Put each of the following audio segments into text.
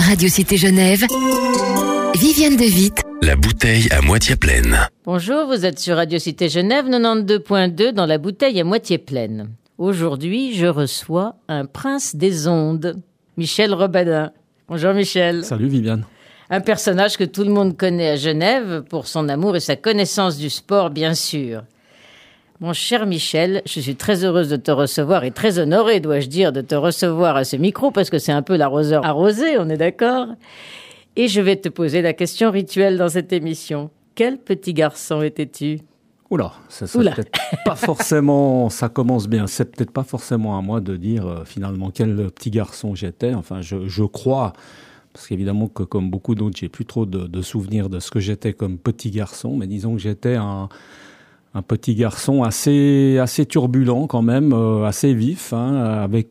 Radio Cité Genève, Viviane de Witt. La bouteille à moitié pleine. Bonjour, vous êtes sur Radio Cité Genève 92.2 dans la bouteille à moitié pleine. Aujourd'hui, je reçois un prince des ondes, Michel Robadin. Bonjour Michel. Salut Viviane. Un personnage que tout le monde connaît à Genève pour son amour et sa connaissance du sport, bien sûr. Mon cher Michel, je suis très heureuse de te recevoir et très honorée, dois-je dire, de te recevoir à ce micro parce que c'est un peu l'arroseur arrosé, on est d'accord ? Et je vais te poser la question rituelle dans cette émission. Quel petit garçon étais-tu ? Oula, ça c'est peut-être pas forcément, ça commence bien, c'est peut-être pas forcément à moi de dire finalement quel petit garçon j'étais. Enfin, je crois, parce qu'évidemment que comme beaucoup d'autres, j'ai plus trop de souvenirs de ce que j'étais comme petit garçon, mais disons que j'étais un petit garçon assez turbulent quand même, assez vif, avec,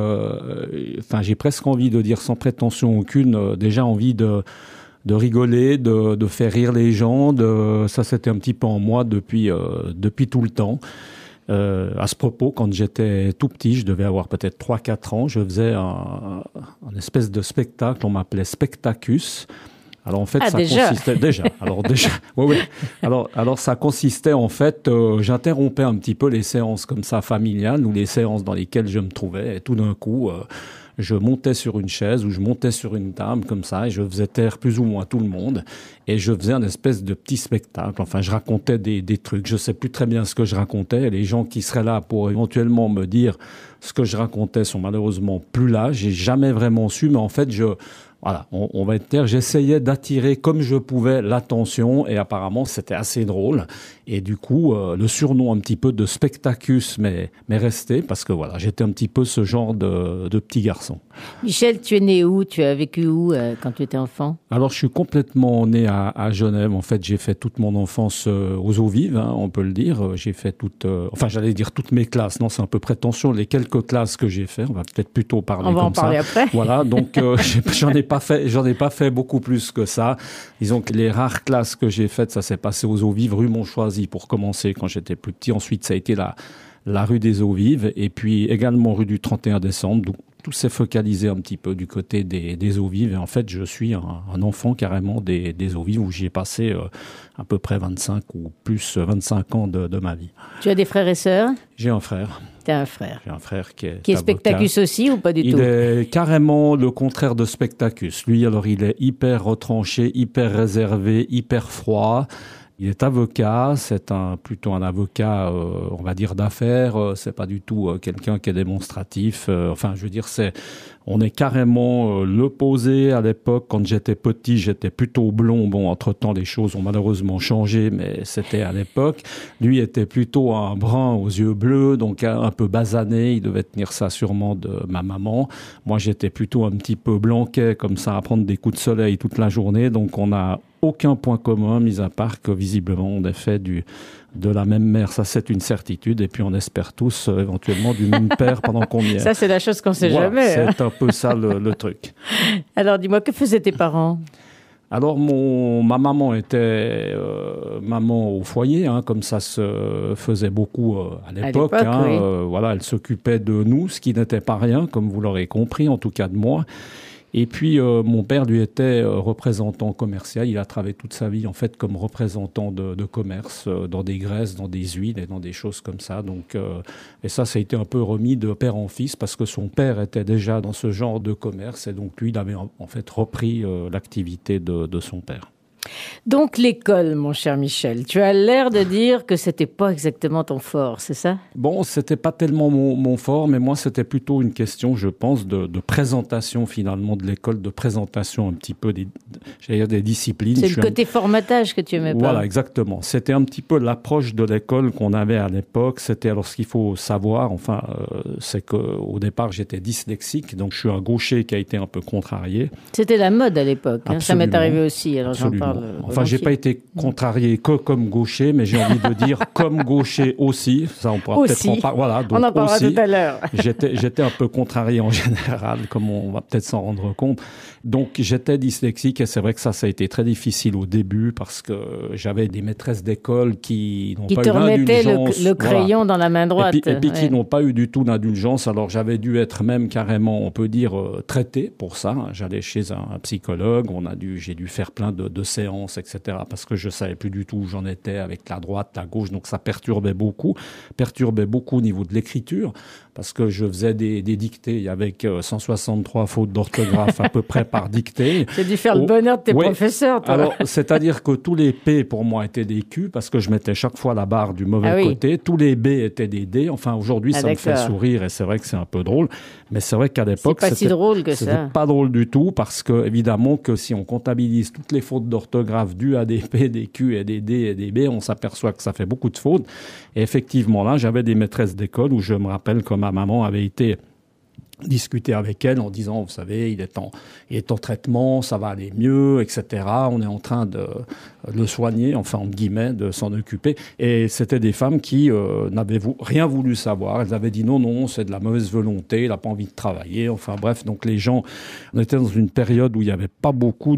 j'ai presque envie de dire sans prétention aucune, déjà envie de rigoler, de faire rire les gens. Ça, c'était un petit peu en moi depuis tout le temps. À ce propos, quand j'étais tout petit, je devais avoir peut-être 3-4 ans, je faisais un espèce de spectacle, on m'appelait Spectacus. Alors en fait, consistait déjà. Oui. Alors ça consistait en fait, j'interrompais un petit peu les séances comme ça familiales ou les séances dans lesquelles je me trouvais, et tout d'un coup, je montais sur une chaise ou je montais sur une table comme ça et je faisais taire plus ou moins tout le monde et je faisais un espèce de petit spectacle. Enfin, je racontais des trucs. Je sais plus très bien ce que je racontais. Les gens qui seraient là pour éventuellement me dire ce que je racontais sont malheureusement plus là. J'ai jamais vraiment su, mais en fait, voilà, on va être clair, j'essayais d'attirer comme je pouvais l'attention et apparemment c'était assez drôle. Et du coup, le surnom un petit peu de Spectacus m'est resté parce que voilà, j'étais un petit peu ce genre de petit garçon. Michel, tu es né où ? Tu as vécu où quand tu étais enfant ? Alors, je suis complètement né à Genève. En fait, j'ai fait toute mon enfance aux eaux vives, on peut le dire. J'ai fait toutes mes classes. Non, c'est un peu prétentieux. Les quelques classes que j'ai fait, on va peut-être plutôt parler comme ça. On va en parler après. Voilà, donc j'en ai pas fait beaucoup plus que ça. Disons que les rares classes que j'ai faites, ça s'est passé aux eaux vives, rue Montchoisy pour commencer quand j'étais plus petit. Ensuite, ça a été la rue des eaux vives et puis également rue du 31 décembre. Donc, tout s'est focalisé un petit peu du côté des eaux vives. Et en fait, je suis un enfant carrément des eaux vives où j'y ai passé à peu près 25 ou plus 25 ans de ma vie. Tu as des frères et sœurs ? J'ai un frère. Tu as un frère. J'ai un frère qui est Spectacus aussi ou pas du tout ? Il est carrément le contraire de Spectacus. Lui, alors, il est hyper retranché, hyper réservé, hyper froid. Il est avocat, c'est plutôt un avocat, on va dire d'affaires. C'est pas du tout quelqu'un qui est démonstratif. On est carrément l'opposé à l'époque. Quand j'étais petit, j'étais plutôt blond. Bon, entre-temps, les choses ont malheureusement changé, mais c'était à l'époque. Lui était plutôt un brun aux yeux bleus, donc un peu basané. Il devait tenir ça sûrement de ma maman. Moi, j'étais plutôt un petit peu blanquet, comme ça, à prendre des coups de soleil toute la journée. Donc, on a aucun point commun, mis à part que visiblement on est fait de la même mère. Ça, c'est une certitude. Et puis, on espère tous éventuellement du même père pendant qu'on y est. Ça, c'est la chose qu'on sait jamais. C'est un peu ça le truc. Alors, dis-moi, que faisaient tes parents ? Alors, ma maman était maman au foyer, comme ça se faisait beaucoup à l'époque. Oui. Voilà, elle s'occupait de nous, ce qui n'était pas rien, comme vous l'aurez compris, en tout cas de moi. Et puis, mon père, lui, était représentant commercial. Il a travaillé toute sa vie, en fait, comme représentant de commerce dans des graisses, dans des huiles et dans des choses comme ça. Donc, et ça a été un peu remis de père en fils parce que son père était déjà dans ce genre de commerce. Et donc, lui, il avait en fait repris l'activité de son père. Donc l'école, mon cher Michel, tu as l'air de dire que c'était pas exactement ton fort, c'est ça ? Bon, c'était pas tellement mon fort, mais moi c'était plutôt une question, je pense, de présentation finalement de l'école, de présentation un petit peu des disciplines. C'est le côté formatage que tu aimais pas. Voilà, exactement. C'était un petit peu l'approche de l'école qu'on avait à l'époque. C'était alors ce qu'il faut savoir, c'est qu'au départ j'étais dyslexique, donc je suis un gaucher qui a été un peu contrarié. C'était la mode à l'époque, ça m'est arrivé aussi, alors Absolument. j'en parle. parle. Enfin, j'ai pas été contrarié que comme gaucher, mais j'ai envie de dire comme gaucher aussi. Ça, on pourra peut-être en parler. Voilà, donc on en parlera tout à l'heure. J'étais un peu contrarié en général, comme on va peut-être s'en rendre compte. Donc, j'étais dyslexique et c'est vrai que ça a été très difficile au début parce que j'avais des maîtresses d'école qui n'ont pas eu d'indulgence. Qui te remettaient le crayon dans la main droite. Et puis qui n'ont pas eu du tout d'indulgence. Alors, j'avais dû être même carrément, on peut dire, traité pour ça. J'allais chez un psychologue, j'ai dû faire plein de séances, etc. Parce que je savais plus du tout où j'en étais avec la droite, la gauche. Donc, ça perturbait beaucoup au niveau de l'écriture. Parce que je faisais des dictées avec 163 fautes d'orthographe à peu près par dictée. Tu as dû faire le bonheur de tes professeurs, toi. Alors, c'est-à-dire que tous les P, pour moi, étaient des Q, parce que je mettais chaque fois la barre du mauvais côté. Tous les B étaient des D. Enfin, aujourd'hui, ça me fait sourire et c'est vrai que c'est un peu drôle. Mais c'est vrai qu'à l'époque, c'est pas si drôle que ça. C'était pas drôle du tout, parce que, évidemment, que si on comptabilise toutes les fautes d'orthographe dues à des P, des Q et des D et des B, on s'aperçoit que ça fait beaucoup de fautes. Et effectivement, là, j'avais des maîtresses d'école où je me rappelle que ma maman avait été discuter avec elle en disant, vous savez, il est en traitement, ça va aller mieux, etc. On est en train de le soigner, enfin, entre guillemets, de s'en occuper. Et c'était des femmes qui n'avaient rien voulu savoir. Elles avaient dit non, c'est de la mauvaise volonté, il n'a pas envie de travailler. Enfin bref, donc les gens, on était dans une période où il n'y avait pas beaucoup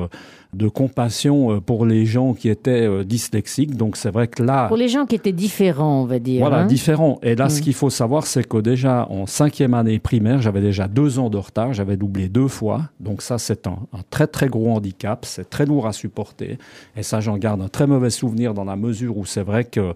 de compassion pour les gens qui étaient dyslexiques. Donc c'est vrai que là... Pour les gens qui étaient différents, on va dire. Voilà, différents. Et là, ce qu'il faut savoir, c'est que déjà, en 5e année primaire, j'avais déjà 2 ans de retard. J'avais doublé 2 fois. Donc ça, c'est un très, très gros handicap. C'est très lourd à supporter. Et ça, j'en garde un très mauvais souvenir dans la mesure où c'est vrai que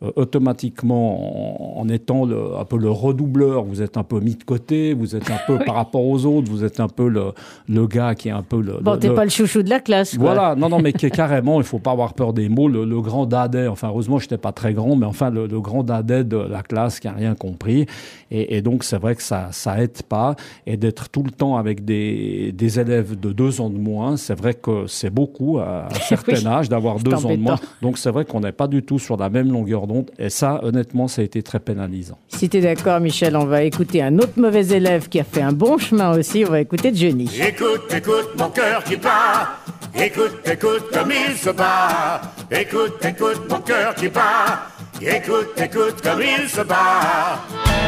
automatiquement, en étant un peu le redoubleur, vous êtes un peu mis de côté, vous êtes un peu par rapport aux autres, vous êtes un peu le gars qui est un peu t'es pas le chouchou de la classe, quoi. Voilà, non, mais qui est carrément, il faut pas avoir peur des mots, le grand dadais, enfin, heureusement, j'étais pas très grand, mais enfin, le grand dadais de la classe qui a rien compris. Et donc, c'est vrai que ça aide pas. Et d'être tout le temps avec des élèves de 2 ans de moins, c'est vrai que c'est beaucoup à un certain âge d'avoir 2 ans de moins. Donc, c'est vrai qu'on n'est pas du tout sur la même longueur d'onde. Et ça, honnêtement, ça a été très pénalisant. Si tu es d'accord, Michel, on va écouter un autre mauvais élève qui a fait un bon chemin aussi. On va écouter Johnny. Écoute mon cœur qui bat. Écoute comme il se bat. Écoute mon cœur qui bat. Écoute comme il se bat.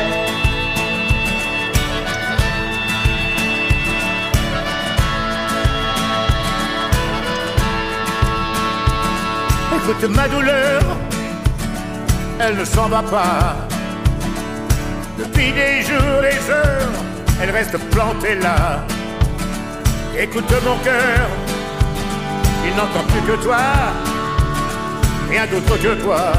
Écoute ma douleur, elle ne s'en va pas. Depuis des jours, des heures, elle reste plantée là. Écoute mon cœur, il n'entend plus que toi, rien d'autre que toi.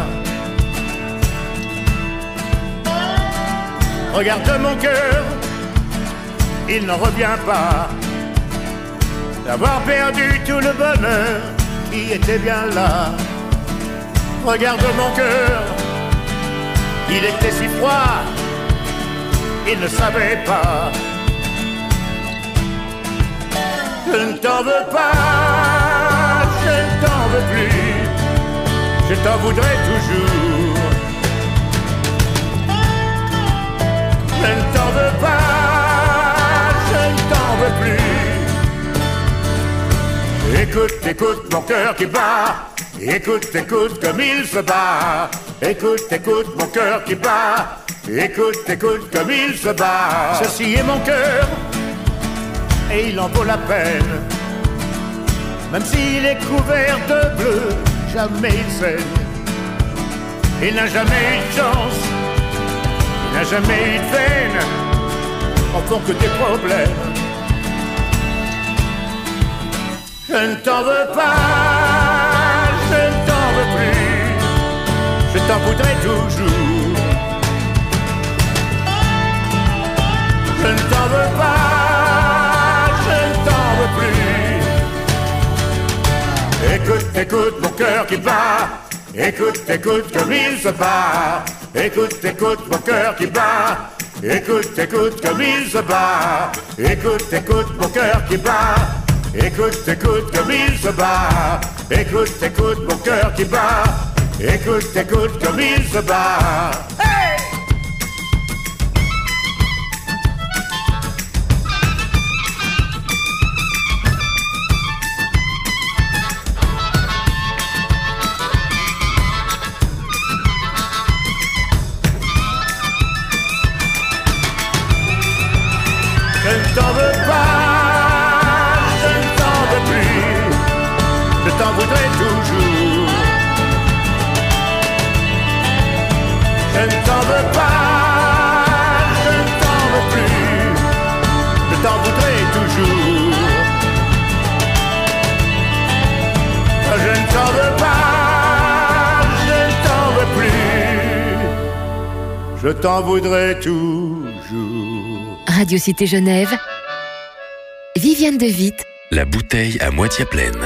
Regarde mon cœur, il n'en revient pas d'avoir perdu tout le bonheur qui était bien là. Regarde mon cœur, il était si froid, il ne savait pas. Je ne t'en veux pas, je ne t'en veux plus, je t'en voudrais toujours. Je ne t'en veux pas, je ne t'en veux plus. Écoute mon cœur qui bat. Écoute comme il se bat. Écoute mon cœur qui bat. Écoute comme il se bat. Ceci est mon cœur et il en vaut la peine. Même s'il est couvert de bleu, jamais il saigne. Il n'a jamais eu de chance, il n'a jamais eu de peine. En font que des problèmes. Je ne t'en veux pas, je ne t'en veux plus, je t'en voudrais toujours. Je ne t'en veux pas, je ne t'en veux plus. Écoute mon cœur qui bat. Écoute comme il se bat. Écoute mon cœur qui bat. Écoute comme il se bat. Écoute mon cœur qui bat. Écoute comme il se bat. Écoute mon cœur qui bat. Écoute comme il se bat. Hey! t'en veux pas, je ne t'en veux plus, je t'en voudrais toujours. Je ne t'en veux pas, je ne t'en veux plus, je t'en voudrais toujours. Radio Cité Genève, Viviane de Witt. La bouteille à moitié pleine.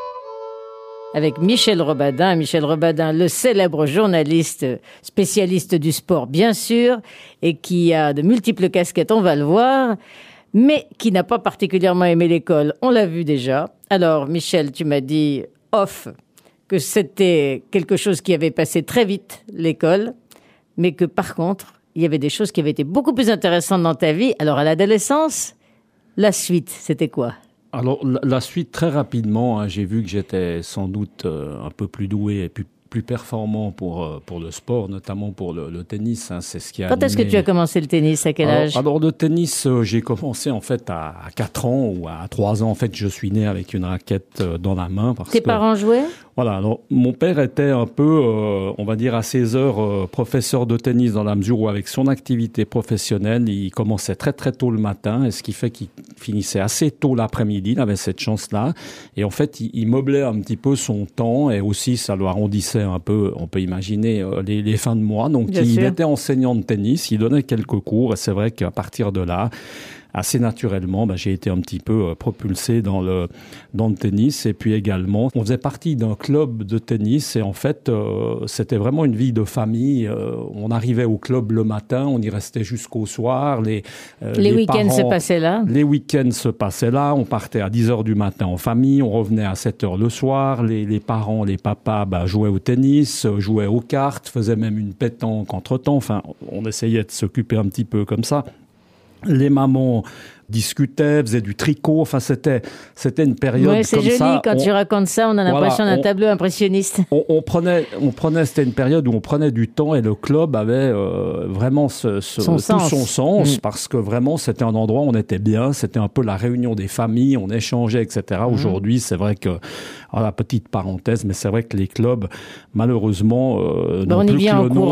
Avec Michel Robadin. Michel Robadin, le célèbre journaliste spécialiste du sport, bien sûr, et qui a de multiples casquettes, on va le voir, mais qui n'a pas particulièrement aimé l'école. On l'a vu déjà. Alors, Michel, tu m'as dit off que c'était quelque chose qui avait passé très vite, l'école, mais que par contre, il y avait des choses qui avaient été beaucoup plus intéressantes dans ta vie. Alors, à l'adolescence, la suite, c'était quoi ? Alors, la suite, très rapidement, hein, j'ai vu que j'étais sans doute un peu plus doué et plus performant pour le sport, notamment pour le tennis. Hein, c'est ce qui a Quand est-ce que tu as commencé le tennis ? À quel âge ? Alors, le tennis, j'ai commencé en fait à 4 ans ou à 3 ans. En fait, je suis né avec une raquette dans la main. Tes parents jouaient ? Voilà, alors mon père était un peu, on va dire à ses heures, professeur de tennis dans la mesure où avec son activité professionnelle, il commençait très très tôt le matin, et ce qui fait qu'il finissait assez tôt l'après-midi, il avait cette chance-là, et en fait il meublait un petit peu son temps, et aussi ça lui arrondissait un peu, on peut imaginer, les fins de mois, donc il était enseignant de tennis, il donnait quelques cours, et c'est vrai qu'à partir de là, assez naturellement, j'ai été un petit peu propulsé dans le tennis. Et puis également, on faisait partie d'un club de tennis. Et en fait, c'était vraiment une vie de famille. On arrivait au club le matin, on y restait jusqu'au soir. Les week-ends se passaient là. Les week-ends se passaient là. On partait à 10h du matin en famille. On revenait à 7h le soir. Les parents, les papas, jouaient au tennis, jouaient aux cartes, faisaient même une pétanque entre-temps. Enfin, on essayait de s'occuper un petit peu comme ça. Les mamans discutaient, faisaient du tricot. Enfin, c'était une période comme ça. C'est joli quand tu racontes ça. On a l'impression d'un tableau impressionniste. On prenait. C'était une période où on prenait du temps et le club avait vraiment tout son sens parce que vraiment c'était un endroit où on était bien. C'était un peu la réunion des familles. On échangeait, etc. Aujourd'hui, c'est vrai que petite parenthèse, mais c'est vrai que les clubs, malheureusement, n'ont plus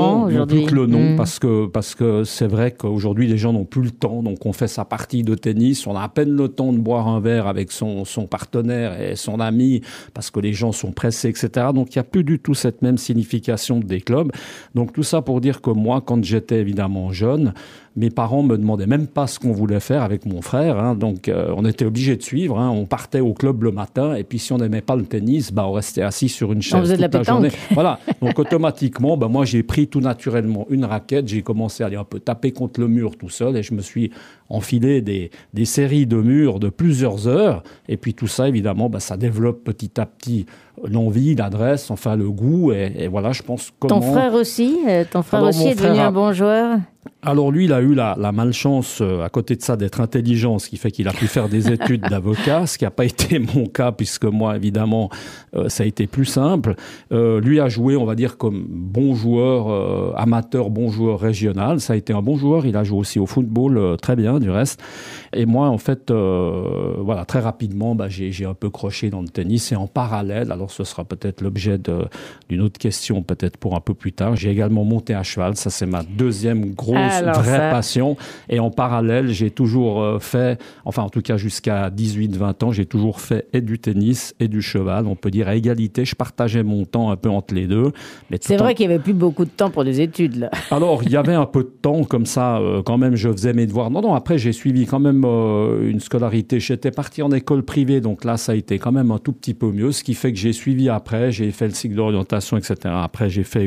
que le nom, parce que c'est vrai qu'aujourd'hui les gens n'ont plus le temps. Donc on fait sa partie de tennis, on a à peine le temps de boire un verre avec son partenaire et son ami parce que les gens sont pressés, etc. Donc il n'y a plus du tout cette même signification des clubs. Donc tout ça pour dire que moi, quand j'étais évidemment jeune, mes parents me demandaient même pas ce qu'on voulait faire avec mon frère. Hein, donc on était obligés de suivre. Hein, on partait au club le matin et puis si on n'aimait pas le tennis, on restait assis sur une chaise toute la journée. Voilà. Donc automatiquement, moi j'ai pris tout naturellement une raquette. J'ai commencé à aller un peu taper contre le mur tout seul et je me suis enfilé des séries de murs de plusieurs heures. Et puis tout ça, évidemment, ça développe petit à petit l'envie, l'adresse, enfin le goût. Et voilà, je pense comment... Ton frère aussi est devenu un bon joueur ? Alors lui, il a eu la malchance, à côté de ça, d'être intelligent, ce qui fait qu'il a pu faire des études d'avocat, ce qui n'a pas été mon cas, puisque moi, évidemment, ça a été plus simple. Lui a joué, on va dire, comme bon joueur amateur, bon joueur régional. Ça a été un bon joueur. Il a joué aussi au football, très bien, du reste. Et moi, en fait, très rapidement, j'ai un peu croché dans le tennis. Et en parallèle, alors ce sera peut-être l'objet d'une autre question, peut-être pour un peu plus tard, j'ai également monté à cheval. Ça, c'est ma deuxième grosse passion. Et en parallèle, j'ai toujours fait, enfin en tout cas jusqu'à 18-20 ans, j'ai toujours fait et du tennis et du cheval. On peut dire à égalité, je partageais mon temps un peu entre les deux. Mais c'est vrai qu'il n'y avait plus beaucoup de temps pour les études, là. Alors, il y avait un peu de temps comme ça, quand même, je faisais mes devoirs. Non, après, j'ai suivi quand même une scolarité. J'étais parti en école privée, donc là, ça a été quand même un tout petit peu mieux, ce qui fait que j'ai suivi après, j'ai fait le cycle d'orientation, etc. Après, j'ai fait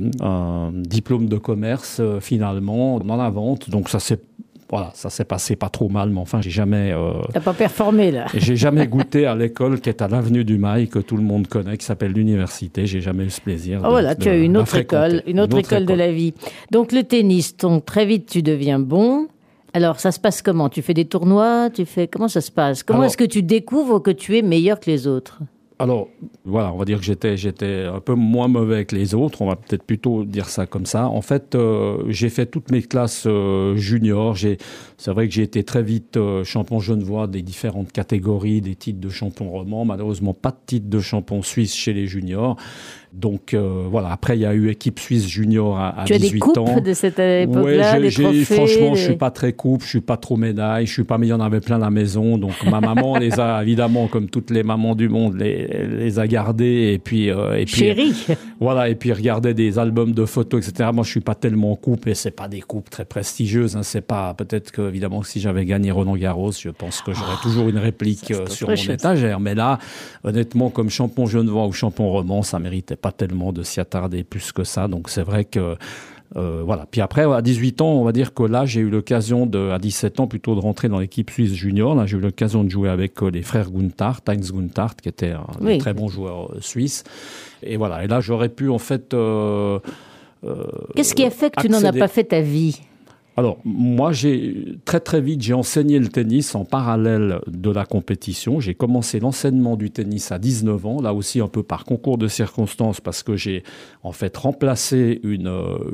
un diplôme de commerce, finalement, dans la vente. Donc, ça s'est passé pas trop mal, mais enfin, j'ai jamais... T'as pas performé, là. J'ai jamais goûté à l'école qui est à l'avenue du Mail, que tout le monde connaît, qui s'appelle l'université. J'ai jamais eu ce plaisir. Tu as eu une autre école de la vie. Donc, le tennis, très vite, tu deviens bon. Alors, ça se passe comment ? Tu fais des tournois ? Comment ça se passe ? Comment est-ce que tu découvres que tu es meilleur que les autres ? Alors, voilà, on va dire que j'étais un peu moins mauvais que les autres. On va peut-être plutôt dire ça comme ça. En fait, j'ai fait toutes mes classes juniors. C'est vrai que j'ai été très vite champion genevois des différentes catégories, des titres de champion roman. Malheureusement, pas de titre de champion suisse chez les juniors. Donc voilà, après il y a eu équipe suisse junior à 18 ans. Tu as des coupes de cette époque-là, des trophées? Franchement, je suis pas très coupe, je suis pas trop médaille, je suis pas, mais il y en avait plein à la maison. Donc ma maman les a évidemment, comme toutes les mamans du monde, les a gardés et puis chérie. Voilà, et puis regardait des albums de photos, etc. Moi, je suis pas tellement coupe et c'est pas des coupes très prestigieuses. Hein. C'est pas, peut-être que évidemment si j'avais gagné Roland Garros, je pense que j'aurais toujours une réplique sur mon étagère. Mais là, honnêtement, comme champion genevois ou champion roman, ça méritait pas tellement de s'y attarder plus que ça. Donc c'est vrai que voilà. Puis après, à 18 ans, on va dire que là, j'ai eu l'occasion à 17 ans plutôt de rentrer dans l'équipe suisse junior. Là, j'ai eu l'occasion de jouer avec les frères Gunthardt, Heinz Gunthardt, qui était un très bon joueur suisse. Et voilà. Et là, j'aurais pu en fait. Qu'est-ce qui a fait que tu n'en as pas fait ta vie? Alors, moi, très vite, j'ai enseigné le tennis en parallèle de la compétition. J'ai commencé l'enseignement du tennis à 19 ans, là aussi un peu par concours de circonstances, parce que j'ai en fait remplacé une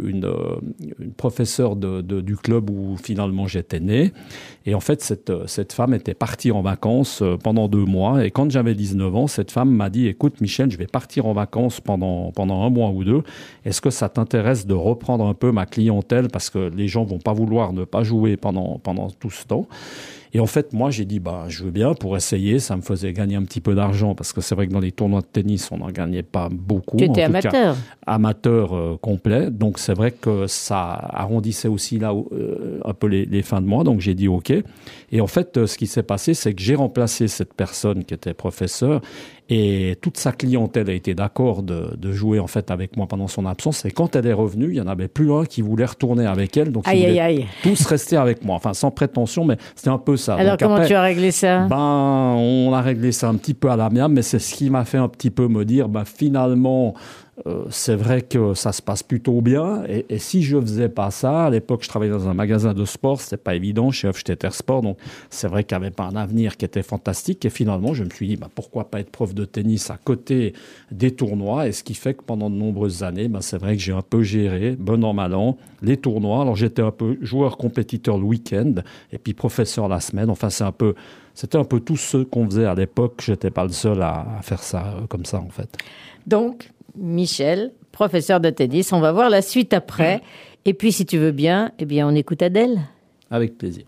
professeure du club où finalement j'étais né. Et en fait, cette femme était partie en vacances pendant 2 mois. Et quand j'avais 19 ans, cette femme m'a dit, écoute, Michel, je vais partir en vacances pendant 1 mois ou 2. Est-ce que ça t'intéresse de reprendre un peu ma clientèle, parce que les gens vont pas vouloir ne pas jouer pendant tout ce temps. Et en fait, moi, j'ai dit, je veux bien pour essayer. Ça me faisait gagner un petit peu d'argent parce que c'est vrai que dans les tournois de tennis, on n'en gagnait pas beaucoup. Tu étais amateur. Amateur complet. Donc, c'est vrai que ça arrondissait aussi là un peu les fins de mois. Donc, j'ai dit OK. Et en fait, ce qui s'est passé, c'est que j'ai remplacé cette personne qui était professeur et toute sa clientèle a été d'accord de jouer en fait avec moi pendant son absence. Et quand elle est revenue, il y en avait plus un qui voulait retourner avec elle. Donc, ils voulaient tous rester avec moi. Enfin, sans prétention, mais c'était un peu ça. Alors, donc, comment après, tu as réglé ça? On a réglé ça un petit peu à l'amiable, mais c'est ce qui m'a fait un petit peu me dire, finalement, c'est vrai que ça se passe plutôt bien. Et si je faisais pas ça, à l'époque, je travaillais dans un magasin de sport, c'était pas évident chez Hofstetter Sport, donc c'est vrai qu'il n'y avait pas un avenir qui était fantastique. Et finalement, je me suis dit, pourquoi pas être prof de tennis à côté des tournois? Et ce qui fait que pendant de nombreuses années, c'est vrai que j'ai un peu géré, bon an, mal an, les tournois. Alors j'étais un peu joueur compétiteur le week-end et puis professeur la semaine. Enfin, c'était un peu tout ce qu'on faisait à l'époque. J'étais pas le seul à faire ça comme ça, en fait. Donc, Michel, professeur de tennis, on va voir la suite après. Et puis, si tu veux bien, on écoute Adèle. Avec plaisir.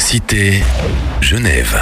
Cité Genève.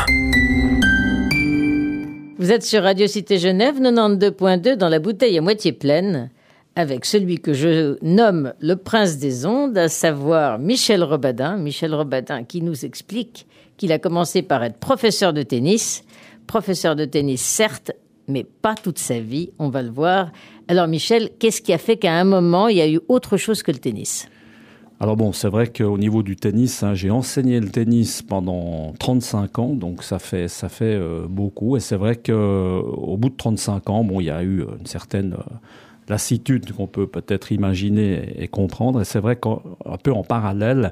Vous êtes sur Radio Cité Genève, 92.2 dans la bouteille à moitié pleine, avec celui que je nomme le prince des ondes, à savoir Michel Robadin. Michel Robadin qui nous explique qu'il a commencé par être professeur de tennis. Professeur de tennis, certes, mais pas toute sa vie, on va le voir. Alors Michel, qu'est-ce qui a fait qu'à un moment, il y a eu autre chose que le tennis ? Alors bon, c'est vrai qu'au niveau du tennis, j'ai enseigné le tennis pendant 35 ans, donc ça fait beaucoup. Et c'est vrai qu'au bout de 35 ans, il y a eu une certaine lassitude qu'on peut peut-être imaginer et comprendre. Et c'est vrai qu'un peu en parallèle,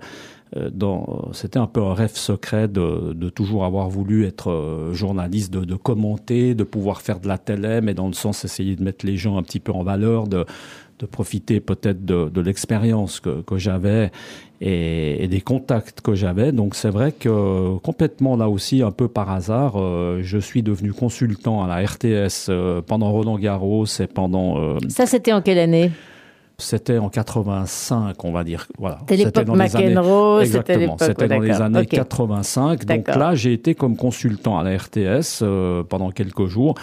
c'était un peu un rêve secret de toujours avoir voulu être journaliste, de commenter, de pouvoir faire de la télé, mais dans le sens essayer de mettre les gens un petit peu en valeur, de profiter peut-être de l'expérience que j'avais et des contacts que j'avais. Donc c'est vrai que complètement là aussi, un peu par hasard, je suis devenu consultant à la RTS pendant Roland-Garros et pendant... Ça, c'était en quelle année ? C'était en 85, on va dire. Voilà. C'était l'époque McEnroe. Exactement. C'était dans les années 85. Donc là, j'ai été comme consultant à la RTS pendant quelques jours.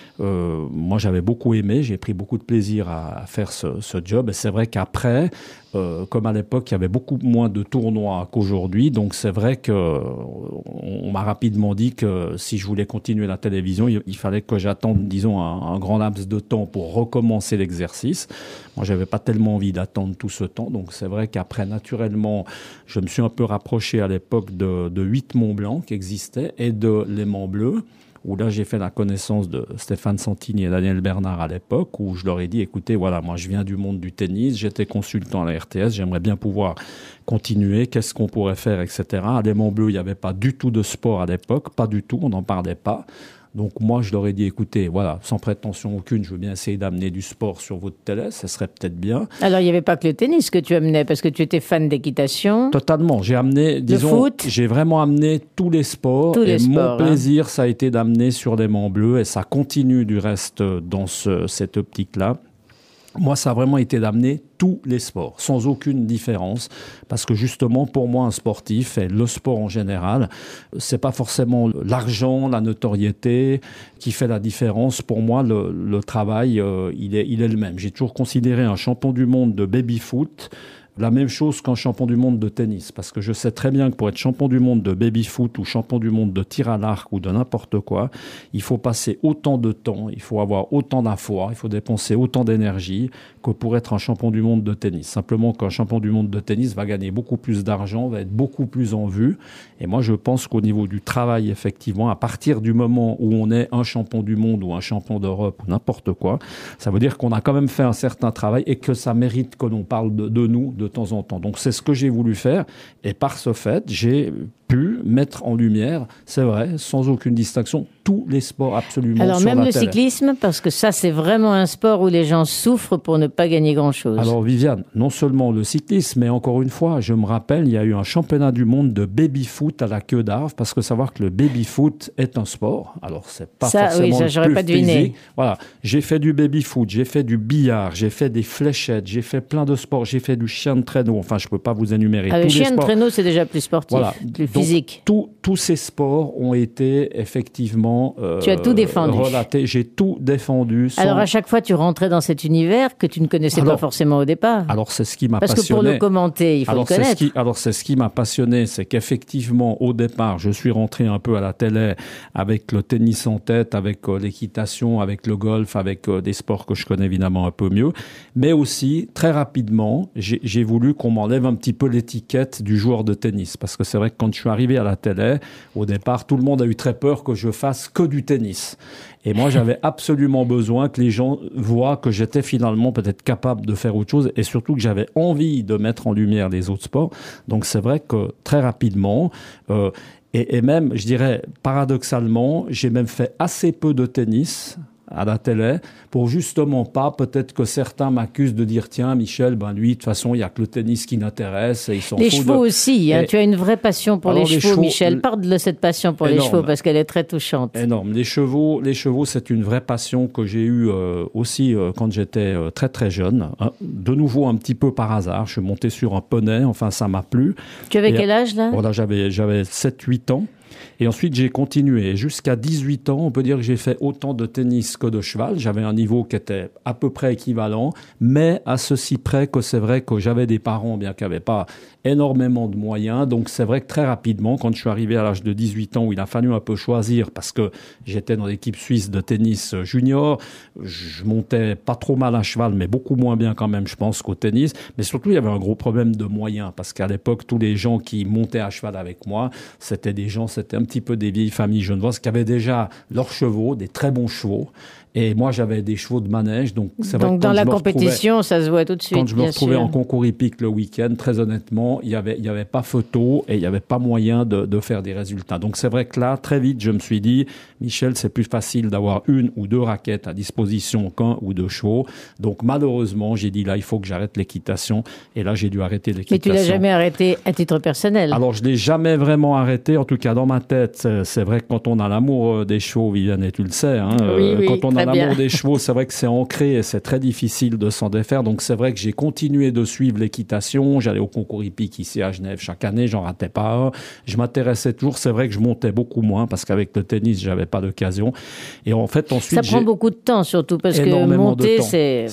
Moi, j'avais beaucoup aimé, j'ai pris beaucoup de plaisir à faire ce job. Et c'est vrai qu'après, comme à l'époque, il y avait beaucoup moins de tournois qu'aujourd'hui. Donc, c'est vrai qu'on m'a rapidement dit que si je voulais continuer la télévision, il fallait que j'attende, disons, un grand laps de temps pour recommencer l'exercice. Moi, j'avais pas tellement envie d'attendre tout ce temps. Donc, c'est vrai qu'après, naturellement, je me suis un peu rapproché à l'époque de 8 Mont Blanc qui existaient et de Léman Bleu, où là, j'ai fait la connaissance de Stéphane Santini et Daniel Bernard à l'époque, où je leur ai dit, écoutez, voilà, moi, je viens du monde du tennis, j'étais consultant à la RTS, j'aimerais bien pouvoir continuer, qu'est-ce qu'on pourrait faire, etc. À Léman Bleu, il n'y avait pas du tout de sport à l'époque, pas du tout, on n'en parlait pas. Donc moi, je leur ai dit, écoutez, voilà, sans prétention aucune, je veux bien essayer d'amener du sport sur votre télé, ça serait peut-être bien. Alors, il n'y avait pas que le tennis que tu amenais, parce que tu étais fan d'équitation. Totalement. J'ai amené, disons, le foot. J'ai vraiment amené tous les sports. Mon plaisir, ça a été d'amener sur Léman Bleu, et ça continue du reste dans cette optique-là. Moi, ça a vraiment été d'amener tous les sports, sans aucune différence, parce que justement, pour moi, un sportif, et le sport en général, c'est pas forcément l'argent, la notoriété qui fait la différence. Pour moi, le travail, il est le même. J'ai toujours considéré un champion du monde de baby-foot la même chose qu'un champion du monde de tennis, parce que je sais très bien que pour être champion du monde de baby-foot ou champion du monde de tir à l'arc ou de n'importe quoi, il faut passer autant de temps, il faut avoir autant d'efforts, il faut dépenser autant d'énergie que pour être un champion du monde de tennis. Simplement qu'un champion du monde de tennis va gagner beaucoup plus d'argent, va être beaucoup plus en vue. Et moi, je pense qu'au niveau du travail, effectivement, à partir du moment où on est un champion du monde ou un champion d'Europe ou n'importe quoi, ça veut dire qu'on a quand même fait un certain travail et que ça mérite que l'on parle de nous de temps en temps. Donc c'est ce que j'ai voulu faire, et par ce fait, j'ai pu mettre en lumière, c'est vrai, sans aucune distinction, tous les sports absolument. Alors sur même la le télé. Cyclisme, parce que ça c'est vraiment un sport où les gens souffrent pour ne pas gagner grand-chose. Alors Viviane, non seulement le cyclisme, mais encore une fois, je me rappelle, il y a eu un championnat du monde de baby-foot à la Queue d'Arve, parce que savoir que le baby-foot est un sport, alors c'est pas forcément ça, j'aurais pas deviné. physique. Voilà, j'ai fait du baby-foot, j'ai fait du billard, j'ai fait des fléchettes, j'ai fait plein de sports, j'ai fait du chien de traîneau, enfin je peux pas vous énumérer tous le les chien sports. de traîneau, c'est déjà plus sportif, Voilà. plus physique. Donc, tous ces sports ont été effectivement tu as tout défendu. relatés. J'ai tout défendu. Alors à chaque fois, tu rentrais dans cet univers que tu ne connaissais pas forcément au départ. Alors c'est ce qui m'a passionné. Parce que pour le commenter, il faut le connaître. Alors c'est ce qui m'a passionné, c'est qu'effectivement au départ, je suis rentré un peu à la télé avec le tennis en tête, avec l'équitation, avec le golf, avec des sports que je connais évidemment un peu mieux. Mais aussi, très rapidement, j'ai voulu qu'on m'enlève un petit peu l'étiquette du joueur de tennis. Parce que c'est vrai que quand je suis arrivé à la télé, au départ, tout le monde a eu très peur que je fasse que du tennis. Et moi, j'avais absolument besoin que les gens voient que j'étais finalement peut-être capable de faire autre chose, et surtout que j'avais envie de mettre en lumière les autres sports. Donc c'est vrai que très rapidement, et même, je dirais, paradoxalement, j'ai même fait assez peu de tennis à la télé pour justement pas, peut-être que certains m'accusent de dire tiens Michel, ben lui de toute façon il y a que le tennis qui l'intéresse et ils s'en les foutent chevaux aussi, hein, tu as une vraie passion pour les chevaux, Michel. Parle de cette passion pour les chevaux parce qu'elle est très touchante. Énorme. Les chevaux, c'est une vraie passion que j'ai eue aussi quand j'étais très très jeune. De nouveau un petit peu par hasard, je suis monté sur un poney, enfin ça m'a plu. Tu avais quel âge là? Voilà, j'avais 7-8 ans. Et ensuite, j'ai continué. Jusqu'à 18 ans, on peut dire que j'ai fait autant de tennis que de cheval. J'avais un niveau qui était à peu près équivalent, mais à ceci près que c'est vrai que j'avais des parents, bien qui n'avaient pas énormément de moyens. Donc, c'est vrai que très rapidement, quand je suis arrivé à l'âge de 18 ans, où il a fallu un peu choisir, parce que j'étais dans l'équipe suisse de tennis junior, je montais pas trop mal à cheval, mais beaucoup moins bien quand même, je pense, qu'au tennis. Mais surtout, il y avait un gros problème de moyens, parce qu'à l'époque, tous les gens qui montaient à cheval avec moi, c'était un petit peu des vieilles familles genevoises qui avaient déjà leurs chevaux, des très bons chevaux. Et moi, j'avais des chevaux de manège. Donc, c'est vrai que dans la compétition, ça se voit tout de suite. Quand je me retrouvais en concours hippique le week-end, très honnêtement, il y avait pas photo et il y avait pas moyen de faire des résultats. Donc, c'est vrai que là, très vite, je me suis dit, Michel, c'est plus facile d'avoir une ou deux raquettes à disposition qu'un ou deux chevaux. Donc, malheureusement, j'ai dit là, il faut que j'arrête l'équitation. Et là, j'ai dû arrêter l'équitation. Mais tu l'as jamais arrêté à titre personnel? Alors, je l'ai jamais vraiment arrêté. En tout cas, dans ma tête, c'est vrai que quand on a l'amour des chevaux, Viviane, et tu le sais, hein, oui, quand on a l'amour des chevaux, c'est vrai que c'est ancré et c'est très difficile de s'en défaire. Donc, c'est vrai que j'ai continué de suivre l'équitation. J'allais au concours hippique ici à Genève chaque année. J'en ratais pas un. Je m'intéressais toujours. C'est vrai que je montais beaucoup moins parce qu'avec le tennis, j'avais pas d'occasion. Et en fait, ensuite, ça prend beaucoup de temps, surtout parce que monter, c'est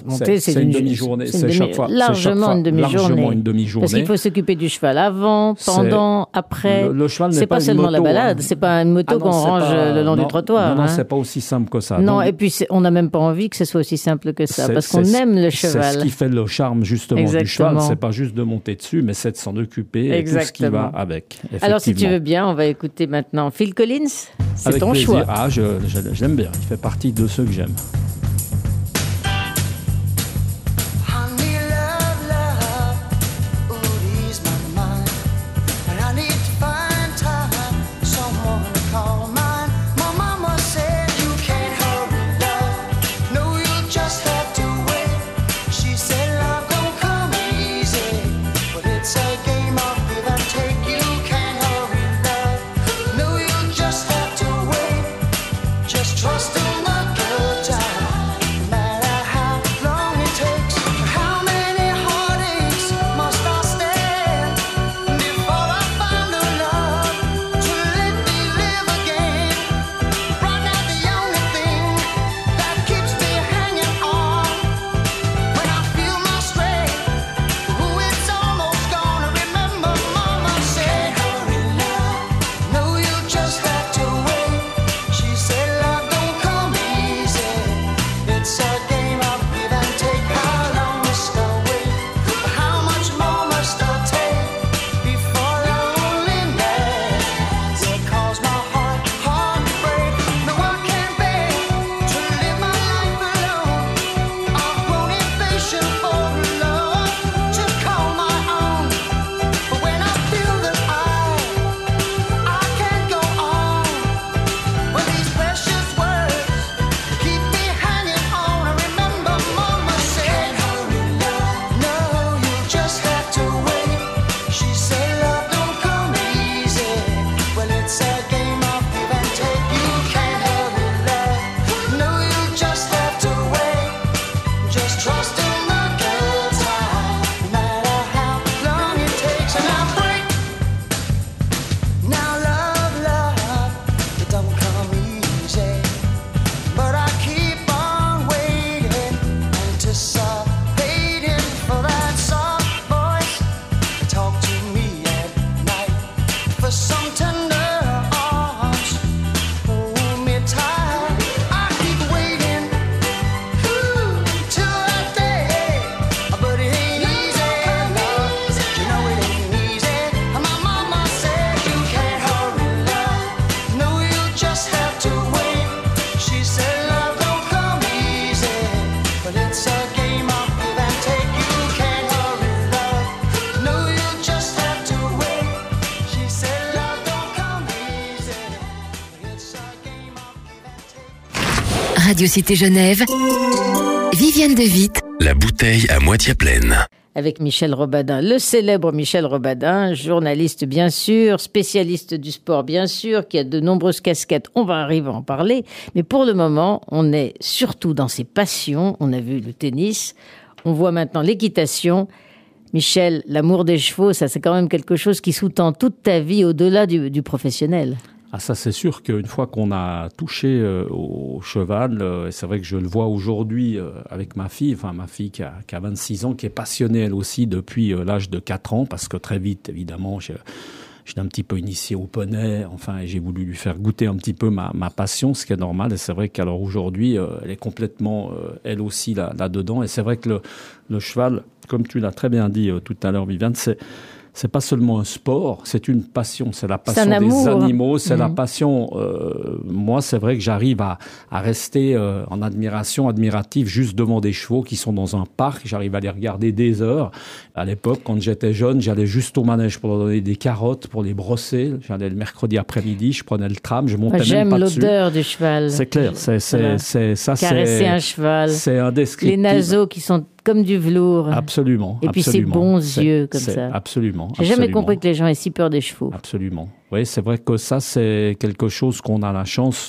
une demi-journée. C'est chaque fois largement une demi-journée. Parce qu'il faut s'occuper du cheval avant, pendant, après. Le cheval c'est pas seulement la balade. C'est pas une moto qu'on range le long du trottoir. Non, c'est pas aussi simple que ça. Non, et puis on n'a même pas envie que ce soit aussi simple que ça, parce qu'on aime le cheval. C'est ce qui fait le charme justement du cheval. C'est pas juste de monter dessus, mais c'est de s'en occuper et tout ce qui va avec. Alors, si tu veux bien, on va écouter maintenant Phil Collins. C'est avec ton plaisir. choix. Ah, j'aime bien. Il fait partie de ceux que j'aime. Trust in the good times. Radio Cité Genève, Viviane de Witt. La bouteille à moitié pleine. Avec Michel Robadin, le célèbre Michel Robadin, journaliste bien sûr, spécialiste du sport bien sûr, qui a de nombreuses casquettes, on va arriver à en parler, mais pour le moment, on est surtout dans ses passions, on a vu le tennis, on voit maintenant l'équitation. Michel, l'amour des chevaux, ça c'est quand même quelque chose qui sous-tend toute ta vie au-delà du professionnel. Ah, ça c'est sûr qu'une fois qu'on a touché au cheval, et c'est vrai que je le vois aujourd'hui avec ma fille qui a 26 ans, qui est passionnée elle aussi depuis l'âge de 4 ans, parce que très vite évidemment j'étais un petit peu initié au poney, et j'ai voulu lui faire goûter un petit peu ma passion, ce qui est normal, et c'est vrai qu'alors aujourd'hui elle est complètement elle aussi là-dedans, et c'est vrai que le cheval, comme tu l'as très bien dit tout à l'heure Viviane, c'est pas seulement un sport, c'est une passion, c'est la passion des animaux, c'est la passion. Moi, c'est vrai que j'arrive à rester en admiratif juste devant des chevaux qui sont dans un parc. J'arrive à les regarder des heures. À l'époque, quand j'étais jeune, j'allais juste au manège pour leur donner des carottes, pour les brosser. J'allais le mercredi après-midi, je prenais le tram, je montais même pas dessus. J'aime l'odeur du cheval. C'est clair, Caresser un cheval. C'est indescriptible. Les naseaux qui sont comme du velours. Absolument. Et puis ces bons yeux comme ça. Absolument. J'ai jamais compris que les gens aient si peur des chevaux. Absolument. Oui, c'est vrai que ça, c'est quelque chose qu'on a la chance,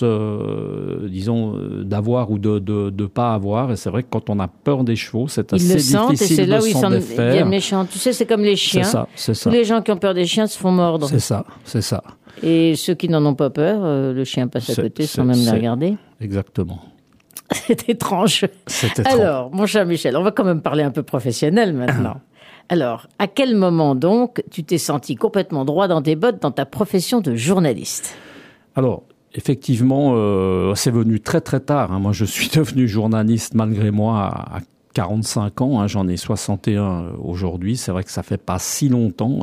d'avoir ou de pas avoir. Et c'est vrai que quand on a peur des chevaux, c'est assez difficile de s'en défaire. Ils le sentent et c'est là où ils deviennent méchants. Tu sais, c'est comme les chiens. C'est ça. Tous les gens qui ont peur des chiens se font mordre. C'est ça. Et ceux qui n'en ont pas peur, le chien passe à côté sans même les regarder. Exactement. C'est étrange. Alors, mon cher Michel, on va quand même parler un peu professionnel maintenant. Alors, à quel moment donc tu t'es senti complètement droit dans tes bottes dans ta profession de journaliste ? Alors, effectivement, c'est venu très très tard. Moi, je suis devenu journaliste malgré moi à 45 ans. J'en ai 61 aujourd'hui. C'est vrai que ça fait pas si longtemps.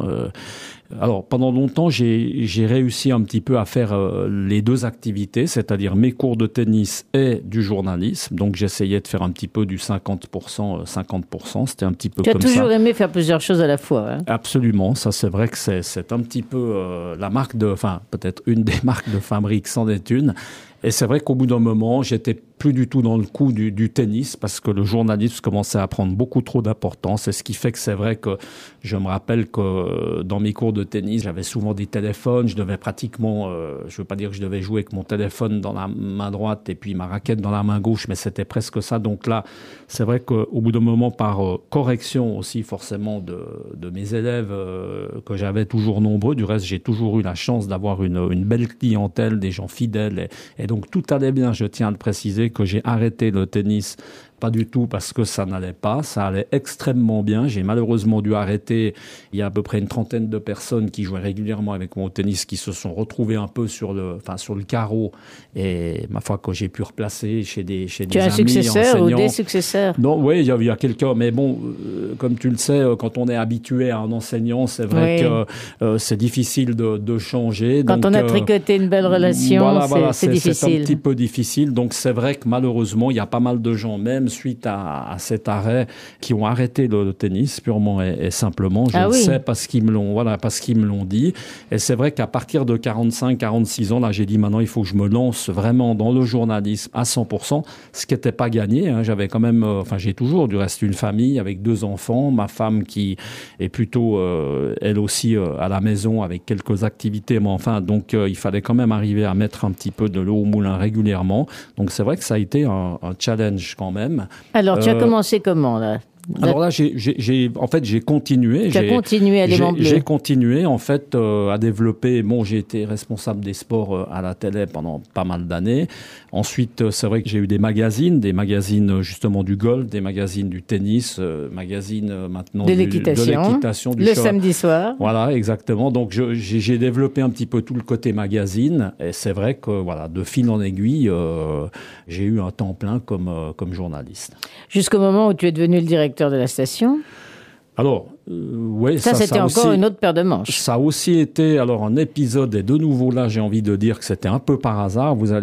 Alors, pendant longtemps, j'ai réussi un petit peu à faire les deux activités, c'est-à-dire mes cours de tennis et du journalisme. Donc, j'essayais de faire un petit peu du 50%, 50%. C'était un petit peu comme ça. Tu as toujours aimé faire plusieurs choses à la fois. Absolument. Ça, c'est vrai que c'est un petit peu la marque peut-être une des marques de fabrique, c'en est une. Et c'est vrai qu'au bout d'un moment, j'étais plus du tout dans le coup du tennis parce que le journalisme commençait à prendre beaucoup trop d'importance. Et ce qui fait que c'est vrai que je me rappelle que dans mes cours de tennis, j'avais souvent des téléphones. Je devais pratiquement, je veux pas dire que je devais jouer avec mon téléphone dans la main droite et puis ma raquette dans la main gauche, mais c'était presque ça. Donc là, c'est vrai qu'au bout d'un moment, par correction aussi forcément de mes élèves que j'avais toujours nombreux, du reste, j'ai toujours eu la chance d'avoir une belle clientèle, des gens fidèles et donc tout allait bien. Je tiens à le préciser que j'ai arrêté le tennis, pas du tout parce que ça n'allait pas, ça allait extrêmement bien. J'ai malheureusement dû arrêter. Il y a à peu près une trentaine de personnes qui jouaient régulièrement avec moi au tennis qui se sont retrouvées un peu sur le carreau et ma foi que j'ai pu replacer chez des amis enseignants. Tu as un successeur ou des successeurs? Non, oui, il y a quelqu'un, mais bon, comme tu le sais, quand on est habitué à un enseignant, c'est vrai que c'est difficile de changer. Quand on a tricoté une belle relation, c'est difficile. C'est un petit peu difficile, donc c'est vrai que malheureusement, il y a pas mal de gens, même suite à cet arrêt, qui ont arrêté le tennis purement et simplement. Je le sais parce qu'ils me l'ont dit. Et c'est vrai qu'à partir de 45-46 ans, là, j'ai dit maintenant, il faut que je me lance vraiment dans le journalisme à 100%, ce qui n'était pas gagné. J'avais quand même, j'ai toujours du reste une famille avec 2 enfants, ma femme qui est plutôt, elle aussi, à la maison avec quelques activités, mais donc il fallait quand même arriver à mettre un petit peu de l'eau au moulin régulièrement. Donc c'est vrai que ça a été un challenge quand même. Alors, tu as commencé comment, là ? Alors là, j'ai continué. Tu as continué à l'élément bleu. J'ai continué, à développer. Bon, j'ai été responsable des sports à la télé pendant pas mal d'années. Ensuite, c'est vrai que j'ai eu des magazines justement du golf, des magazines du tennis, magazines maintenant de l'équitation, le samedi soir. Voilà, exactement. Donc, j'ai développé un petit peu tout le côté magazine. Et c'est vrai que, de fil en aiguille, j'ai eu un temps plein comme journaliste. Jusqu'au moment où tu es devenu le directeur de la station ? Alors, Oui, ça c'était encore aussi, une autre paire de manches. Ça a aussi été alors un épisode, et de nouveau là, j'ai envie de dire que c'était un peu par hasard. Vous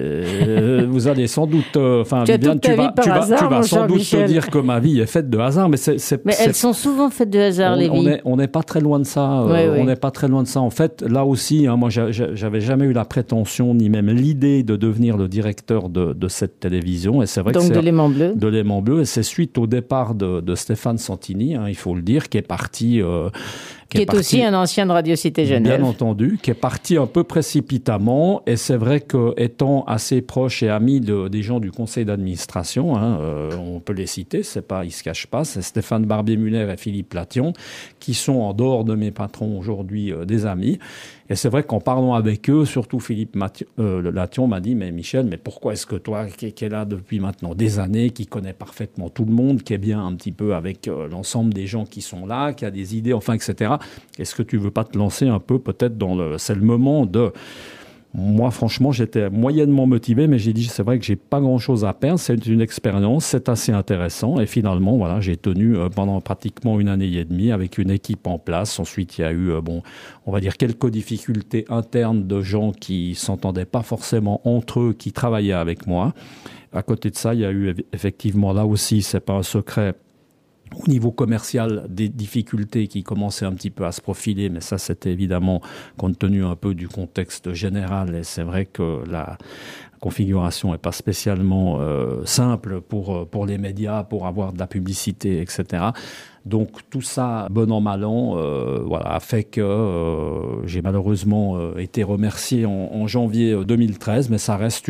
allez sans doute, Viviane, tu vas sans doute te dire que ma vie est faite de hasard, mais elles sont souvent faites de hasard, les vies. On n'est pas très loin de ça. On n'est pas très loin de ça. En fait, là aussi, moi, j'avais jamais eu la prétention ni même l'idée de devenir le directeur de cette télévision. Et c'est vrai donc que de l'Aimant Bleu. De l'Aimant Bleu, et c'est suite au départ de Stéphane Santini, il faut le dire, qui est parti. Qui est aussi un ancien de Radio Cité Genève. Bien entendu, qui est parti un peu précipitamment. Et c'est vrai qu'étant assez proche et ami des gens du conseil d'administration, on peut les citer, ils se cachent pas, c'est Stéphane Barbier-Muller et Philippe Lation, qui sont en dehors de mes patrons aujourd'hui des amis. Et c'est vrai qu'en parlant avec eux, surtout Philippe Lation m'a dit « Mais Michel, mais pourquoi est-ce que toi, qui est là depuis maintenant des années, qui connaît parfaitement tout le monde, qui est bien un petit peu avec l'ensemble des gens qui sont là, qui a des idées, etc. Est-ce que tu veux pas te lancer un peu peut-être c'est le moment de... » Moi, franchement, j'étais moyennement motivé, mais j'ai dit, c'est vrai que j'ai pas grand-chose à perdre. C'est une expérience, c'est assez intéressant. Et finalement, voilà, j'ai tenu pendant pratiquement 1 année et demie avec une équipe en place. Ensuite, il y a eu, on va dire quelques difficultés internes de gens qui s'entendaient pas forcément entre eux, qui travaillaient avec moi. À côté de ça, il y a eu effectivement, là aussi, c'est pas un secret, au niveau commercial, des difficultés qui commençaient un petit peu à se profiler, mais ça, c'était évidemment compte tenu un peu du contexte général. Et c'est vrai que la configuration n'est pas spécialement simple pour les médias, pour avoir de la publicité, etc. Donc tout ça, bon an, mal an, a fait que j'ai malheureusement été remercié en janvier 2013, mais ça reste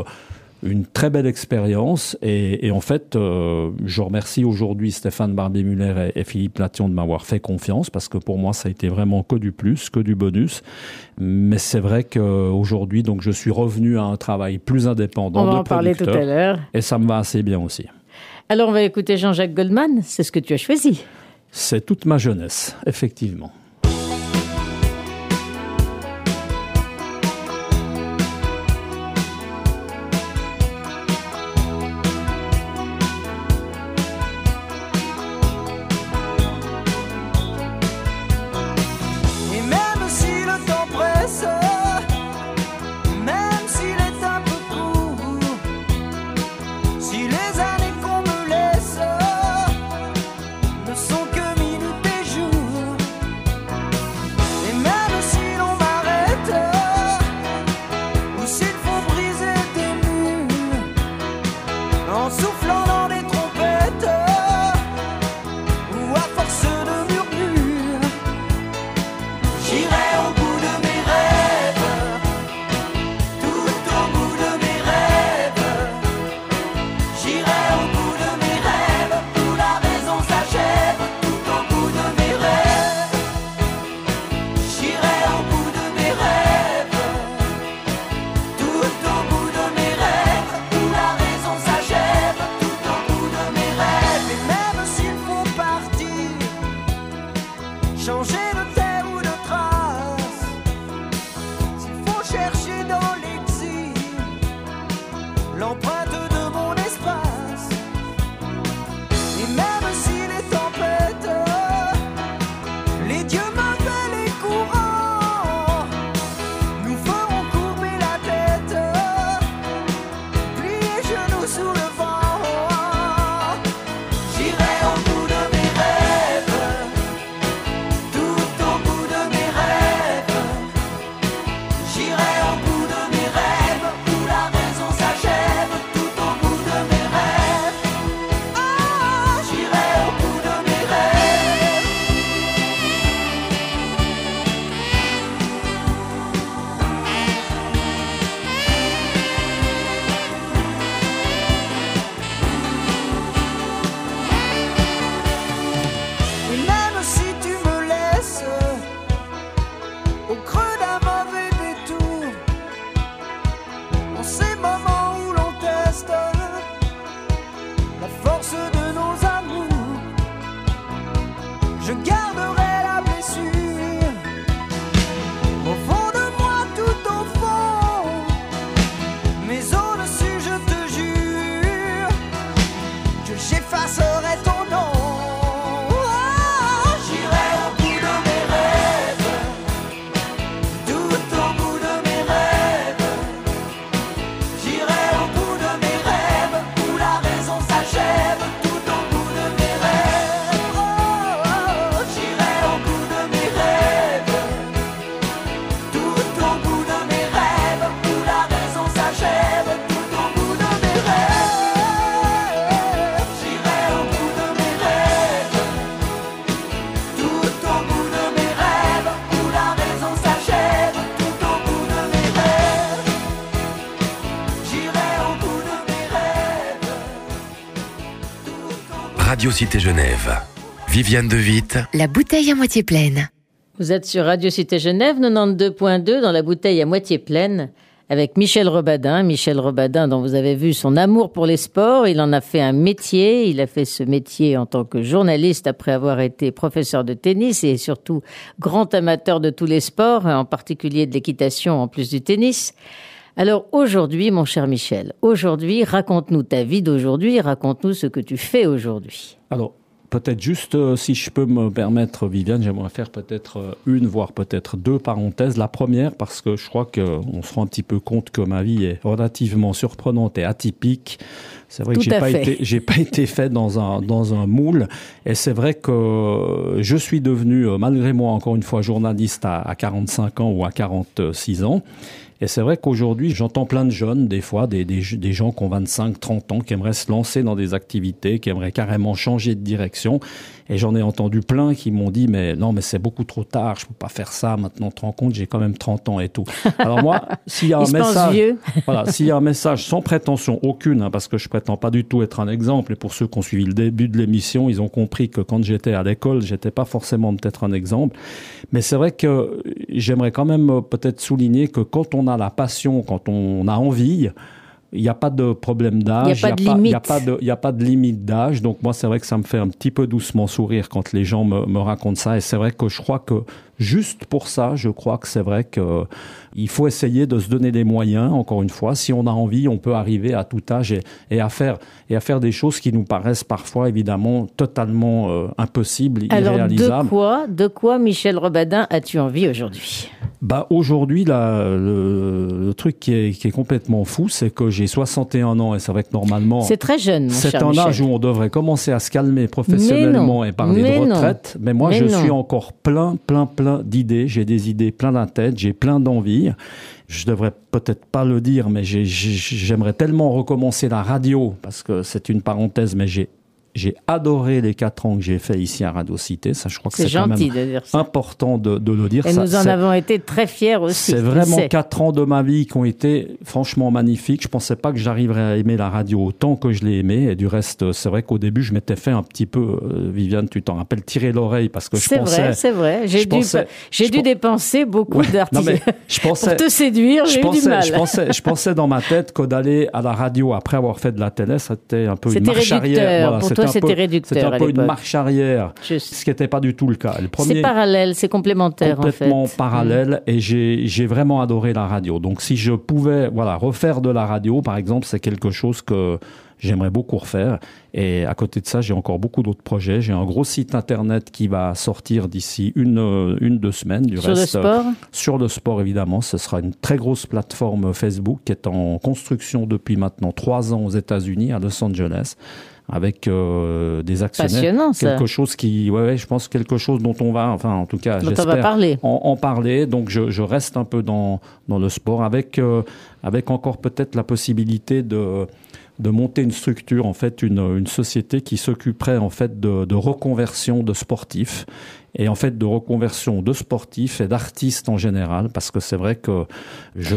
une très belle expérience et en fait, je remercie aujourd'hui Stéphane Barbier-Muller et Philippe Lation de m'avoir fait confiance parce que pour moi, ça a été vraiment que du plus, que du bonus. Mais c'est vrai qu'aujourd'hui, donc, je suis revenu à un travail plus indépendant de producteur. On va en parler tout à l'heure. Et ça me va assez bien aussi. Alors, on va écouter Jean-Jacques Goldman. C'est ce que tu as choisi. C'est toute ma jeunesse, effectivement. J'irai au bout de mes rêves. Radio Cité Genève. Viviane de Witt. La bouteille à moitié pleine. Vous êtes sur Radio Cité Genève, 92.2 dans la bouteille à moitié pleine, avec Michel Robadin. Michel Robadin, dont vous avez vu son amour pour les sports. Il en a fait un métier. Il a fait ce métier en tant que journaliste après avoir été professeur de tennis et surtout grand amateur de tous les sports, en particulier de l'équitation en plus du tennis. Alors aujourd'hui, mon cher Michel, aujourd'hui, raconte-nous ta vie d'aujourd'hui, raconte-nous ce que tu fais aujourd'hui. Alors, peut-être juste, si je peux me permettre, Viviane, j'aimerais faire peut-être une, voire peut-être deux parenthèses. La première, parce que je crois qu'on se rend un petit peu compte que ma vie est relativement surprenante et atypique. C'est vrai que j'ai pas été fait dans un moule. Et c'est vrai que je suis devenu, malgré moi, encore une fois, journaliste à 45 ans ou à 46 ans. Et c'est vrai qu'aujourd'hui, j'entends plein de jeunes, des fois, des gens qui ont 25, 30 ans, qui aimeraient se lancer dans des activités, qui aimeraient carrément changer de direction. Et j'en ai entendu plein qui m'ont dit, mais non, mais c'est beaucoup trop tard, je peux pas faire ça maintenant, tu te rends compte, j'ai quand même 30 ans et tout. Alors moi, s'il y a un message, voilà, s'il y a un message sans prétention aucune, hein, parce que je prétends pas du tout être un exemple, et pour ceux qui ont suivi le début de l'émission, ils ont compris que quand j'étais à l'école, j'étais pas forcément peut-être un exemple. Mais c'est vrai que j'aimerais quand même peut-être souligner que quand on a la passion, quand on a envie, il n'y a pas de problème d'âge, il n'y a pas de limite d'âge. Donc moi, c'est vrai que ça me fait un petit peu doucement sourire quand les gens me racontent ça. Et c'est vrai que je crois que juste pour ça, je crois que c'est vrai que il faut essayer de se donner des moyens. Encore une fois, si on a envie, on peut arriver à tout âge et à faire des choses qui nous paraissent parfois évidemment totalement impossibles, irréalisables. Alors de quoi, Michel Robadin, as-tu envie aujourd'hui ? Aujourd'hui, le truc qui est complètement fou, c'est que j'ai 61 ans et c'est vrai que normalement... C'est très jeune, mon cher Michel. C'est un âge où on devrait commencer à se calmer professionnellement et parler de retraite. Mais moi, je suis encore plein d'idées. J'ai des idées plein la tête, j'ai plein d'envies. Je devrais peut-être pas le dire, mais j'aimerais tellement recommencer la radio, parce que c'est une parenthèse, mais j'ai adoré les 4 ans que j'ai fait ici à Radio Cité. Ça, je crois que c'est quand même important de le dire. Et nous en avons été très fiers aussi. C'est vraiment 4 ans de ma vie qui ont été franchement magnifiques. Je pensais pas que j'arriverais à aimer la radio autant que je l'ai aimé. Et du reste, c'est vrai qu'au début, je m'étais fait un petit peu, Viviane, tu t'en rappelles, tirer l'oreille parce que je pensais... C'est vrai. J'ai dû dépenser beaucoup d'articles pour te séduire. J'ai eu du mal. Je pensais dans ma tête que d'aller à la radio après avoir fait de la télé, c'était un peu une marche arrière. Voilà, c'était réducteur. C'était un peu une marche arrière, ce qui n'était pas du tout le cas. C'est parallèle, c'est complémentaire en fait. Complètement parallèle, et j'ai vraiment adoré la radio. Donc si je pouvais refaire de la radio, par exemple, c'est quelque chose que j'aimerais beaucoup refaire. Et à côté de ça, j'ai encore beaucoup d'autres projets. J'ai un gros site internet qui va sortir d'ici deux semaines. Sur le sport ? Sur le sport, évidemment. Ce sera une très grosse plateforme Facebook qui est en construction depuis maintenant 3 ans aux États-Unis, à Los Angeles, avec des actionnaires. Passionnant, ça. Quelque chose je pense quelque chose dont on va, enfin en tout cas, j'espère en parler. Donc je reste un peu dans le sport avec encore peut-être la possibilité de monter une structure, en fait, une société qui s'occuperait en fait de reconversion de sportifs. Et en fait de reconversion de sportifs et d'artistes en général, parce que c'est vrai que je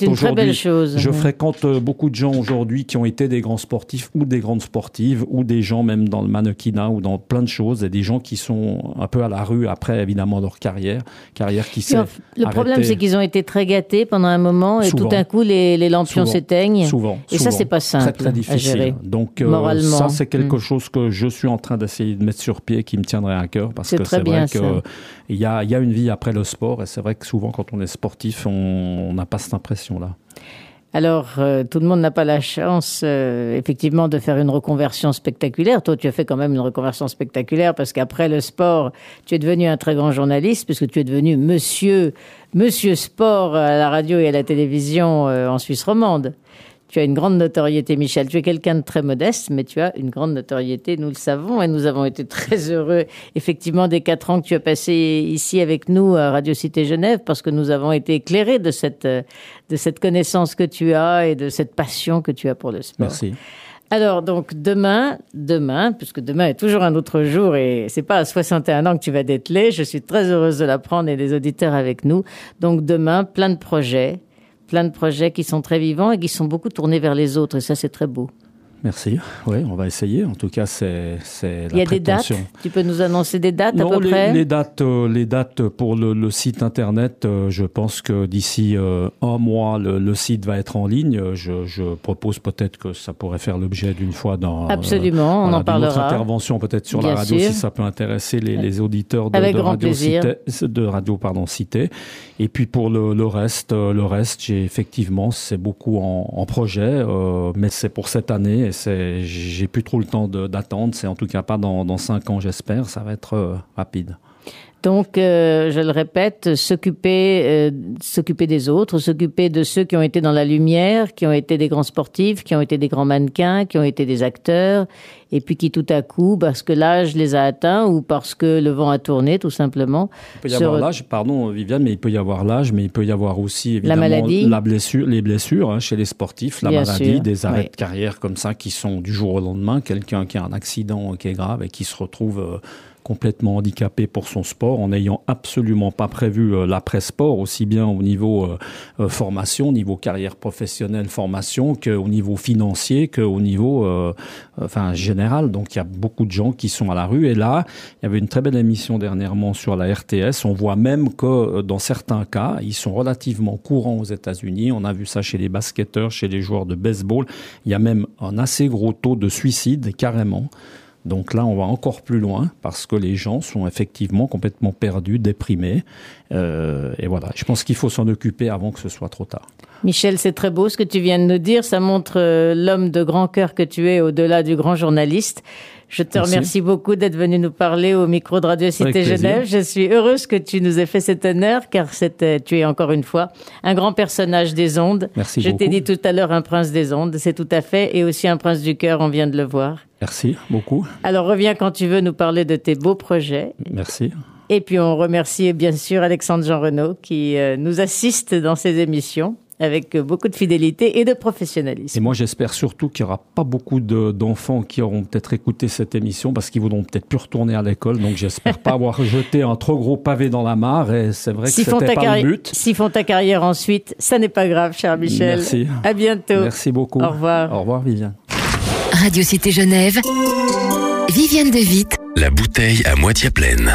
fréquente beaucoup de gens aujourd'hui qui ont été des grands sportifs ou des grandes sportives ou des gens même dans le mannequinat ou dans plein de choses, et des gens qui sont un peu à la rue après évidemment leur carrière qui s'est arrêtée. Le problème, c'est qu'ils ont été très gâtés pendant un moment et tout d'un coup les lampions s'éteignent. Et ça, c'est pas simple très difficile à gérer. Donc moralement. Ça, c'est quelque chose que je suis en train d'essayer de mettre sur pied, qui me tiendrait à cœur, parce que c'est vrai qu'il y a une vie après le sport, et c'est vrai que souvent quand on est sportif, on n'a pas cette impression-là. Alors, tout le monde n'a pas la chance, effectivement, de faire une reconversion spectaculaire. Toi, tu as fait quand même une reconversion spectaculaire, parce qu'après le sport, tu es devenu un très grand journaliste, puisque tu es devenu Monsieur Sport à la radio et à la télévision en Suisse romande. Tu as une grande notoriété, Michel. Tu es quelqu'un de très modeste, mais tu as une grande notoriété, nous le savons, et nous avons été très heureux, effectivement, des 4 ans que tu as passé ici avec nous à Radio Cité Genève, parce que nous avons été éclairés de cette connaissance que tu as et de cette passion que tu as pour le sport. Merci. Alors, donc, demain, puisque demain est toujours un autre jour, et c'est pas à 61 ans que tu vas dételer, je suis très heureuse de l'apprendre et des auditeurs avec nous. Donc, demain, plein de projets qui sont très vivants et qui sont beaucoup tournés vers les autres, et ça, c'est très beau. Merci. Oui, on va essayer. En tout cas, c'est la Il y a des dates. Tu peux nous annoncer des dates à peu près? Les dates pour le site internet, je pense que d'ici un mois, le site va être en ligne. Je propose peut-être que ça pourrait faire l'objet d'une fois dans absolument, on en parlera. Une autre intervention peut-être sur la radio, si ça peut intéresser les auditeurs de Radio Cité. Et puis pour le reste, effectivement, c'est beaucoup en projet, mais c'est pour cette année. J'ai plus trop le temps d'attendre. C'est en tout cas pas dans 5 ans, j'espère. Ça va être rapide. Donc, je le répète, s'occuper des autres, s'occuper de ceux qui ont été dans la lumière, qui ont été des grands sportifs, qui ont été des grands mannequins, qui ont été des acteurs, et puis qui tout à coup, parce que l'âge les a atteints ou parce que le vent a tourné, tout simplement. Il peut y avoir l'âge, pardon Viviane, mais il peut y avoir l'âge, mais il peut y avoir aussi évidemment la maladie, les blessures chez les sportifs, la maladie, des arrêts de carrière comme ça qui sont du jour au lendemain. Quelqu'un qui a un accident qui est grave et qui se retrouve complètement handicapé pour son sport, en n'ayant absolument pas prévu l'après-sport, aussi bien au niveau formation, au niveau carrière professionnelle, formation, qu'au niveau financier, qu'au niveau général. Donc il y a beaucoup de gens qui sont à la rue. Et là, il y avait une très belle émission dernièrement sur la RTS. On voit même que dans certains cas, ils sont relativement courants aux États-Unis. On a vu ça chez les basketteurs, chez les joueurs de baseball. Il y a même un assez gros taux de suicide, carrément. Donc là, on va encore plus loin parce que les gens sont effectivement complètement perdus, déprimés. Et voilà, je pense qu'il faut s'en occuper avant que ce soit trop tard. Michel, c'est très beau ce que tu viens de nous dire. Ça montre l'homme de grand cœur que tu es au-delà du grand journaliste. Je te remercie beaucoup d'être venu nous parler au micro de Radio Cité Genève. Je suis heureuse que tu nous aies fait cet honneur car tu es encore une fois un grand personnage des ondes. Merci beaucoup. Je t'ai dit tout à l'heure un prince des ondes, c'est tout à fait, et aussi un prince du cœur, on vient de le voir. Merci beaucoup. Alors reviens quand tu veux nous parler de tes beaux projets. Merci. Et puis on remercie bien sûr Alexandre Jean Renaud qui nous assiste dans ces émissions avec beaucoup de fidélité et de professionnalisme. Et moi, j'espère surtout qu'il n'y aura pas beaucoup d'enfants qui auront peut-être écouté cette émission parce qu'ils voudront peut-être plus retourner à l'école. Donc, j'espère pas avoir jeté un trop gros pavé dans la mare. Et c'est vrai que c'était pas le but. S'ils font ta carrière ensuite, ça n'est pas grave, cher Michel. Merci. À bientôt. Merci beaucoup. Au revoir. Au revoir, Viviane. Radio Cité Genève, Viviane de Witt. La bouteille à moitié pleine.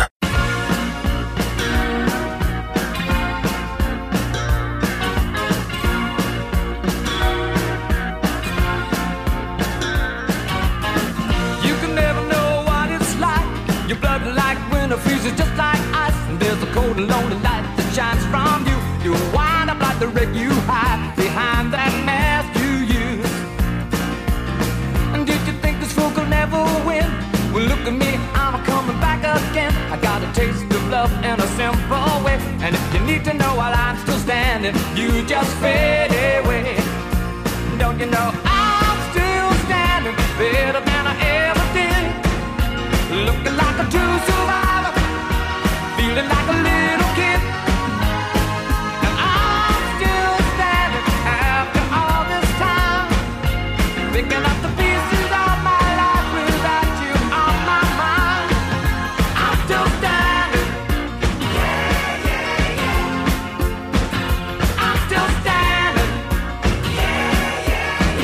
Freezes just like ice, and there's a cold and lonely light that shines from you. You wind up like the wreck you hide behind that mask you use. And did you think this fool could never win? Well, look at me, I'm coming back again. I got a taste of love in a simple way. And if you need to know while I'm still standing, you just fade away. Don't you know I'm still standing better than I ever did? Looking like a true survivor, feeling like a little kid. And I'm still standing after all this time, picking up the pieces of my life without you on my mind. I'm still standing. Yeah, yeah, yeah. I'm still standing. Yeah, yeah,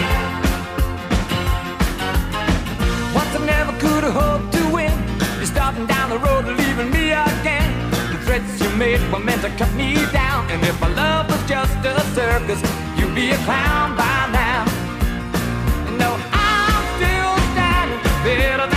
yeah. Once I never could have hoped to win. You're starting down the road and leaving me again. The threats you made were meant to cut me down. And if my love was just a circus, you'd be a clown by now. No, I'm still standing better than